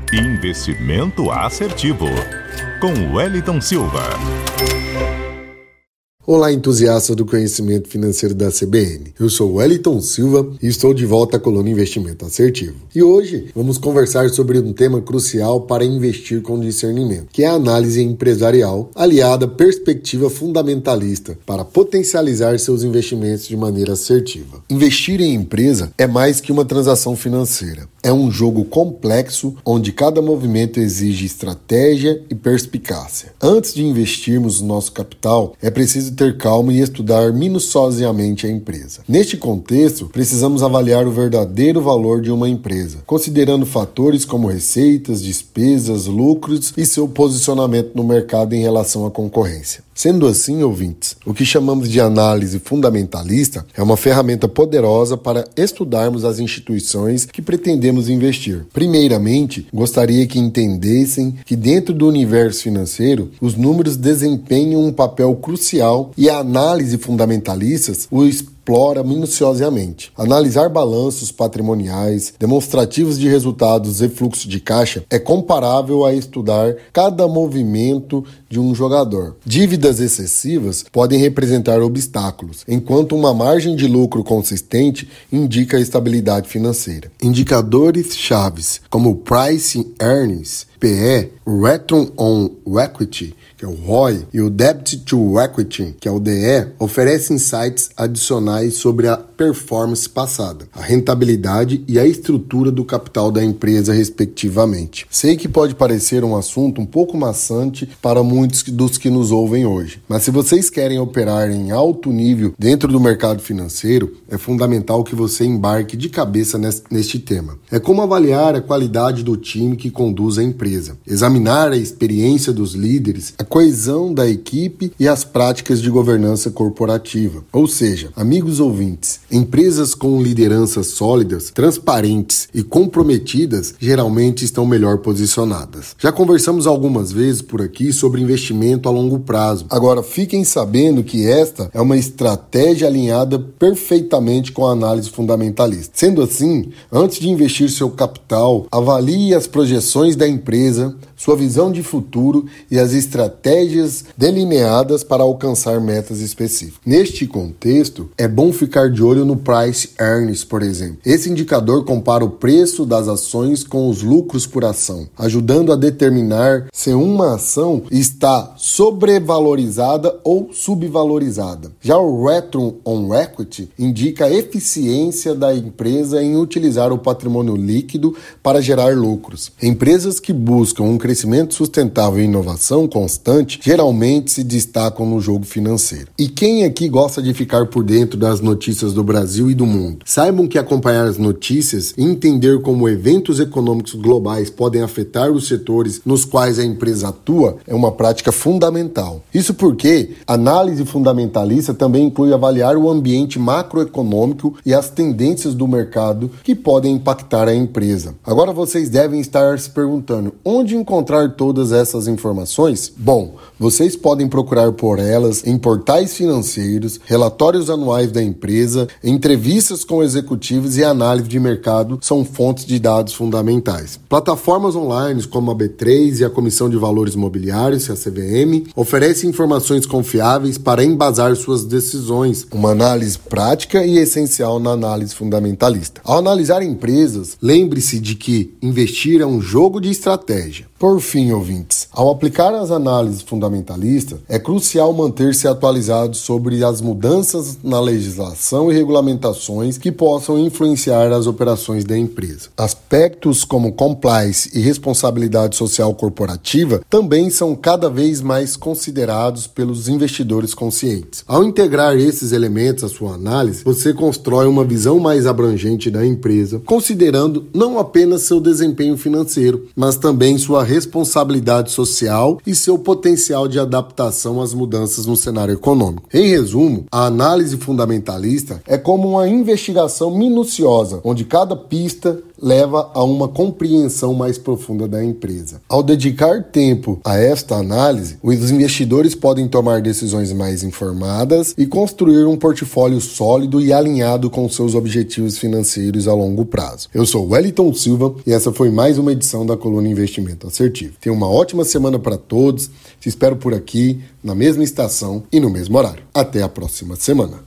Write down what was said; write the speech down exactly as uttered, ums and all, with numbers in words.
Investimento assertivo, com Wellington Silva. Olá, entusiasta do conhecimento financeiro da C B N. Eu sou Wellington Silva e estou de volta à coluna Investimento Assertivo. E hoje vamos conversar sobre um tema crucial para investir com discernimento, que é a análise empresarial aliada à perspectiva fundamentalista para potencializar seus investimentos de maneira assertiva. Investir em empresa é mais que uma transação financeira. É um jogo complexo onde cada movimento exige estratégia e perspicácia. Antes de investirmos no nosso capital, é preciso ter calma e estudar minuciosamente a empresa. Neste contexto, precisamos avaliar o verdadeiro valor de uma empresa, considerando fatores como receitas, despesas, lucros e seu posicionamento no mercado em relação à concorrência. Sendo assim, ouvintes, o que chamamos de análise fundamentalista é uma ferramenta poderosa para estudarmos as instituições que pretendemos investir. Primeiramente, gostaria que entendessem que dentro do universo financeiro, os números desempenham um papel crucial e a análise fundamentalista o explora minuciosamente. Analisar balanços patrimoniais, demonstrativos de resultados e fluxo de caixa é comparável a estudar cada movimento de um jogador. Dívidas excessivas podem representar obstáculos, enquanto uma margem de lucro consistente indica a estabilidade financeira. Indicadores chaves como Price Earnings, P E, o Return on Equity, que é o R O I, e o Debt to Equity, que é o D E, oferecem insights adicionais sobre a performance passada, a rentabilidade e a estrutura do capital da empresa, respectivamente. Sei que pode parecer um assunto um pouco maçante para muitos dos que nos ouvem hoje, mas se vocês querem operar em alto nível dentro do mercado financeiro, é fundamental que você embarque de cabeça neste tema. É como avaliar a qualidade do time que conduz a empresa, examinar a experiência dos líderes, a coesão da equipe e as práticas de governança corporativa. Ou seja, amigos ouvintes, empresas com lideranças sólidas, transparentes e comprometidas geralmente estão melhor posicionadas. Já conversamos algumas vezes por aqui sobre investimento a longo prazo. Agora, fiquem sabendo que esta é uma estratégia alinhada perfeitamente com a análise fundamentalista. Sendo assim, antes de investir seu capital, avalie as projeções da empresa, sua visão de futuro e as estratégias delineadas para alcançar metas específicas. Neste contexto, é bom ficar de olho no Price Earnings, por exemplo. Esse indicador compara o preço das ações com os lucros por ação, ajudando a determinar se uma ação está sobrevalorizada ou subvalorizada. Já o Return on Equity indica a eficiência da empresa em utilizar o patrimônio líquido para gerar lucros. Empresas que buscam um crescimento sustentável e inovação constante geralmente se destacam no jogo financeiro. E quem aqui gosta de ficar por dentro das notícias do Brasil e do mundo? Saibam que acompanhar as notícias e entender como eventos econômicos globais podem afetar os setores nos quais a empresa atua é uma prática fundamental. Isso porque a análise fundamentalista também inclui avaliar o ambiente macroeconômico e as tendências do mercado que podem impactar a empresa. Agora vocês devem estar se perguntando, onde encontrar todas essas informações? Bom, vocês podem procurar por elas em portais financeiros, relatórios anuais da empresa, entrevistas com executivos e análise de mercado são fontes de dados fundamentais. Plataformas online como a B três e a Comissão de Valores Mobiliários, a C V M, oferecem informações confiáveis para embasar suas decisões, uma análise prática e essencial na análise fundamentalista. Ao analisar empresas, lembre-se de que investir é um jogo de estratégia. Por fim, ouvintes, ao aplicar as análises fundamentalistas, é crucial manter-se atualizado sobre as mudanças na legislação e regulamentações que possam influenciar as operações da empresa. Aspectos como compliance e responsabilidade social corporativa também são cada vez mais considerados pelos investidores conscientes. Ao integrar esses elementos à sua análise, você constrói uma visão mais abrangente da empresa, considerando não apenas seu desempenho financeiro, mas também sua responsabilidade social e seu potencial de adaptação às mudanças no cenário econômico. Em resumo, a análise fundamentalista é como uma investigação minuciosa, onde cada pista leva a uma compreensão mais profunda da empresa. Ao dedicar tempo a esta análise, os investidores podem tomar decisões mais informadas e construir um portfólio sólido e alinhado com seus objetivos financeiros a longo prazo. Eu sou Wellington Silva e essa foi mais uma edição da Coluna Investimento Assertivo. Tenha uma ótima semana para todos. Te espero por aqui, na mesma estação e no mesmo horário. Até a próxima semana.